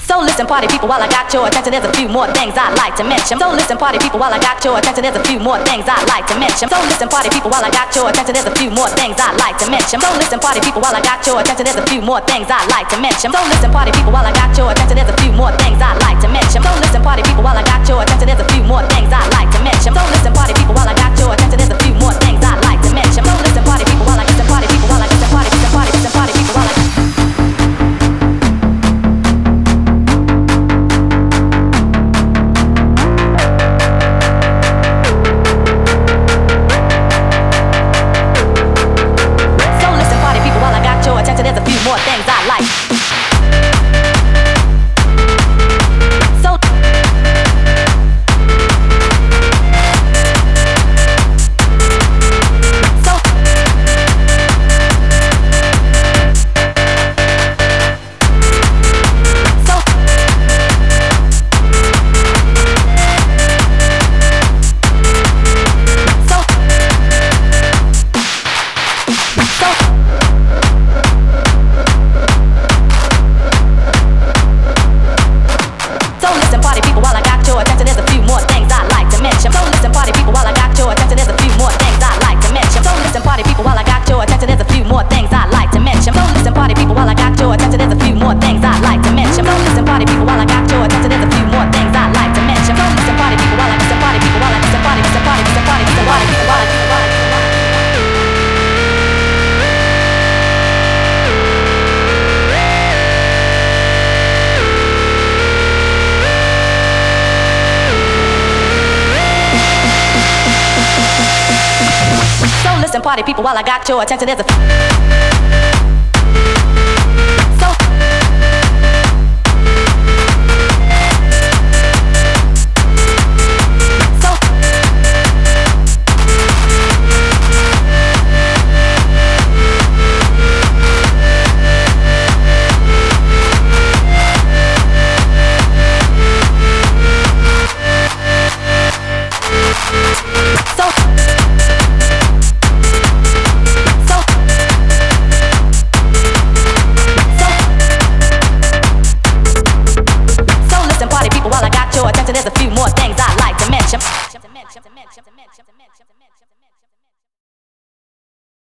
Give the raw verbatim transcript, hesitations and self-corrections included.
So listen, party people, while I got your attention, there's a few more things I'd like to mention. So listen, party people, while I got your attention, there's a few more things I'd like to mention. So listen, party people, while I got your attention, there's a few more things I'd like to mention. So listen, party people, while I got your attention, there's a few more things I'd like to mention. So listen, party people, while I got your attention, there's a few more things I'd like to mention. So listen, party people, while I got your attention, there's a few more things I'd like to mention. So listen, party people, while I got your attention, there's a few more things I'd like to mention. So listen, party people, while I get the party people, while I get the party, get the party, get the party people, while I there's a few more things I like. So So So So So So listen, party people, while I got your attention, there's a few more things I'd like to mention. So listen, party people, while I got your attention, there's a few more things I'd like to mention. So listen, party people, while I got your attention, there's a few more things I'd like to mention. So listen, party people, while I got your attention, there's a few more things I'd like to mention. So listen, party people, while I got your attention, there's a few more things I'd like to mention. So listen, party people, while I get the party people, while I get the party, get the party, get the party, get the party, get the party, get the party. So listen, party people, while I got your attention, there's a